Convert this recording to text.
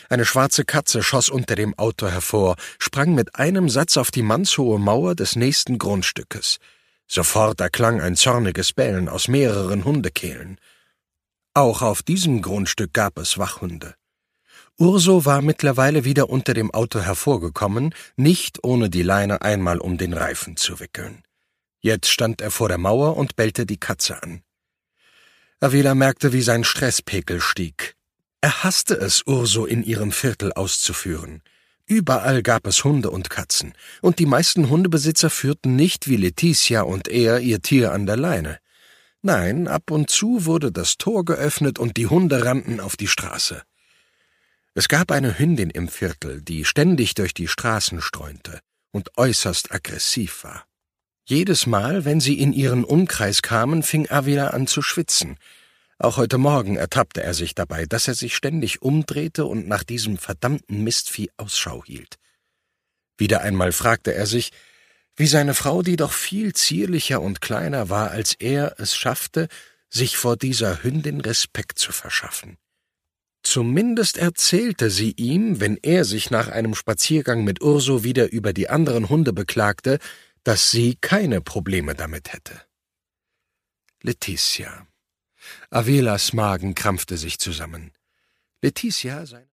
Eine schwarze Katze schoss unter dem Auto hervor, sprang mit einem Satz auf die mannshohe Mauer des nächsten Grundstückes. Sofort erklang ein zorniges Bellen aus mehreren Hundekehlen. Auch auf diesem Grundstück gab es Wachhunde. Urso war mittlerweile wieder unter dem Auto hervorgekommen, nicht ohne die Leine einmal um den Reifen zu wickeln. Jetzt stand er vor der Mauer und bellte die Katze an. Avila merkte, wie sein Stresspegel stieg. Er hasste es, Urso in ihrem Viertel auszuführen. Überall gab es Hunde und Katzen, und die meisten Hundebesitzer führten nicht wie Leticia und er ihr Tier an der Leine. Nein, ab und zu wurde das Tor geöffnet und die Hunde rannten auf die Straße. Es gab eine Hündin im Viertel, die ständig durch die Straßen streunte und äußerst aggressiv war. Jedes Mal, wenn sie in ihren Umkreis kamen, fing Avila an zu schwitzen. Auch heute Morgen ertappte er sich dabei, dass er sich ständig umdrehte und nach diesem verdammten Mistvieh Ausschau hielt. Wieder einmal fragte er sich, wie seine Frau, die doch viel zierlicher und kleiner war als er, es schaffte, sich vor dieser Hündin Respekt zu verschaffen. Zumindest erzählte sie ihm, wenn er sich nach einem Spaziergang mit Urso wieder über die anderen Hunde beklagte, dass sie keine Probleme damit hätte. Leticia. Avilas Magen krampfte sich zusammen. Leticia,